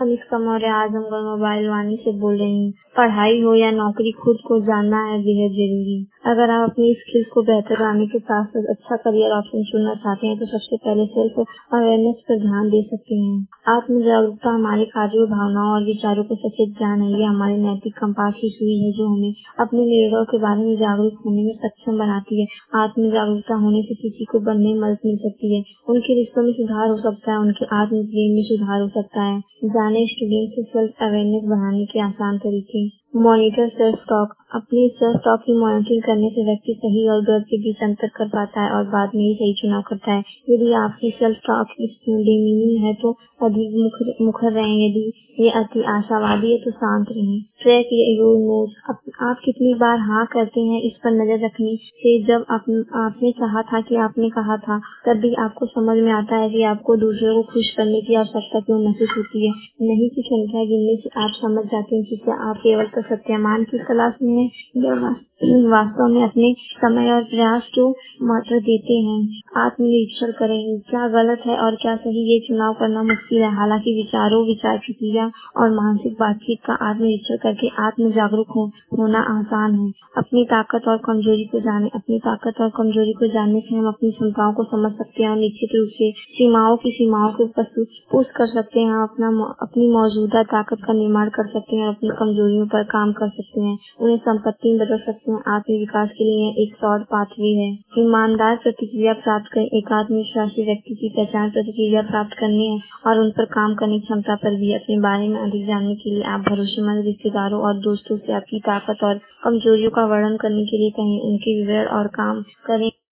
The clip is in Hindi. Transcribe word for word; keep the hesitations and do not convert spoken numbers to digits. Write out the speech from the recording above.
अनुष्का मौर्य आजमगढ़ मोबाइल वाणी से बोल रही हूँ। पढ़ाई हो या नौकरी, खुद को जानना है बेहद जरूरी। अगर आप अपनी स्किल्स को बेहतर बनाने के साथ साथ अच्छा करियर ऑप्शन चुनना चाहते हैं तो सबसे पहले सेल्फ अवेयरनेस पर ध्यान दे सकते हैं। आत्म जागरूकता हमारे कार्यों, भावनाओं और विचारों को सचेत ज्ञान है। ये हमारे नैतिक कंपास की सुई है जो हमें अपने निर्णयों के बारे में जागरूक होने में सक्षम बनाती है। आत्म जागरूकता होने से किसी को बनने में मदद मिल सकती है, उनके रिश्तों में सुधार हो सकता है, उनके आत्म प्रेम में सुधार हो सकता है। जाने स्टूडेंट से सेल्फ अवेयरनेस बढ़ाने के आसान तरीके। Monitor self talk. अपनी सेल्फ टॉक की मॉनिटरिंग करने से व्यक्ति सही और गलत के बीच अंतर कर पाता है और बाद में ही सही चुनाव करता है। यदि आपकी सेल्फ टॉक डिमीनिंग है तो अधिक मुखर मुखर रहें, यदि ये अति आशावादी है तो शांत रहें। Track your notes. आप कितनी बार हाँ करते हैं इस पर नजर रखने से जब आप, आपने चाहा था कि आपने कहा था, तब भी आपको समझ में आता है कि आपको दूसरों को खुश करने की आवश्यकता क्यों महसूस होती है। नहीं की संख्या गिनने से आप समझ जाते हैं कि क्या आप केवल सत्यामान की तलाश में है या वास्तव में अपने समय और प्रयास को महत्व देते हैं। आत्मनिरीक्षण करें, क्या गलत है और क्या सही, ये चुनाव करना मुश्किल है। हालांकि विचारों, विचार प्रक्रिया और मानसिक बातचीत का आत्मनिरीक्षण करके आत्म जागरूक हो, होना आसान है। अपनी ताकत और कमजोरी को जाने। अपनी ताकत और कमजोरी को जानने से हम अपनी क्षमताओं को समझ सकते हैं और निश्चित रूप से सीमाओं की सीमाओं को पुष्ट कर सकते हैं। अपना अपनी मौजूदा ताकत का निर्माण कर सकते हैं और अपनी कमजोरियों पर काम कर सकते हैं, उन्हें संपत्ति में बदल सकते हैं। आत्म विकास के लिए एक शॉर्ट पाथवे है। ईमानदार प्रतिक्रिया प्राप्त करें। एक आत्मविश्वासी व्यक्ति की पहचान प्रतिक्रिया प्राप्त करने है और उन पर काम करने की क्षमता पर भी। अपने बारे में अधिक जानने के लिए आप भरोसेमंद रिश्तेदारों और दोस्तों से आपकी ताकत और कमजोरियों का वर्णन करने के लिए कहें। उनके विवरण और काम करें।